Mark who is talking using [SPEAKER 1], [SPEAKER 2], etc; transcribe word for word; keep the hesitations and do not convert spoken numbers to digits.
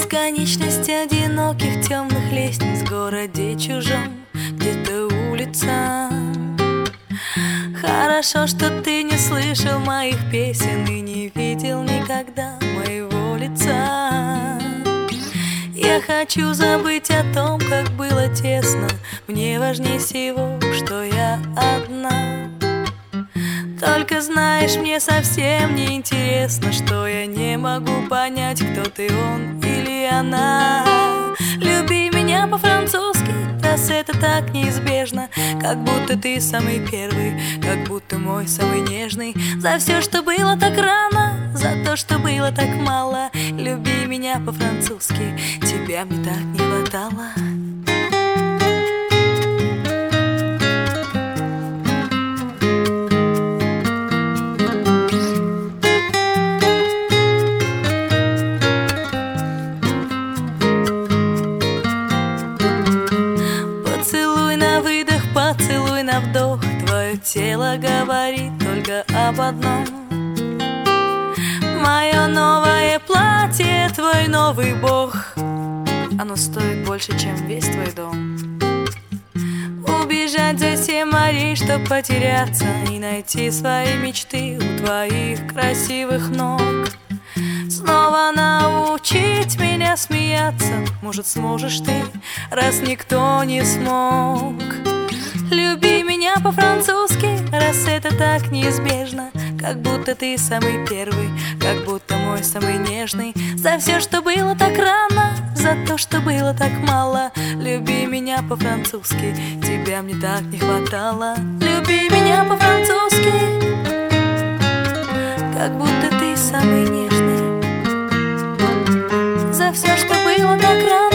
[SPEAKER 1] Бесконечность одиноких темных лестниц в городе чужом, где-то улица. Хорошо, что ты не слышал моих песен и не видел никогда моего лица. Я хочу забыть о том, как было тесно. Мне важнее всего, что я одна. Только знаешь, мне совсем не интересно, что я не могу понять, кто ты, он или она. Люби меня по-французски, раз это так неизбежно. Как будто ты самый первый, как будто мой самый нежный. За все, что было так рано, за то, что было так мало. Люби меня по-французски, тебя мне так не хватало. Поцелуй на выдох, поцелуй на вдох. Твое тело говорит только об одном. Мое новое платье, твой новый бог. Оно стоит больше, чем весь твой дом. Убежать за семь морей, чтоб потеряться и найти свои мечты у твоих красивых ног. Снова научить меня смеяться, может, сможешь ты, раз никто не смог. Люби меня по-французски, раз это так неизбежно. Как будто ты самый первый, как будто мой самый нежный. За все, что было так рано, за то, что было так мало. Люби меня по-французски, тебя мне так не хватало. Люби меня по-французски, как будто ты самый нежный. За все, что было так рано.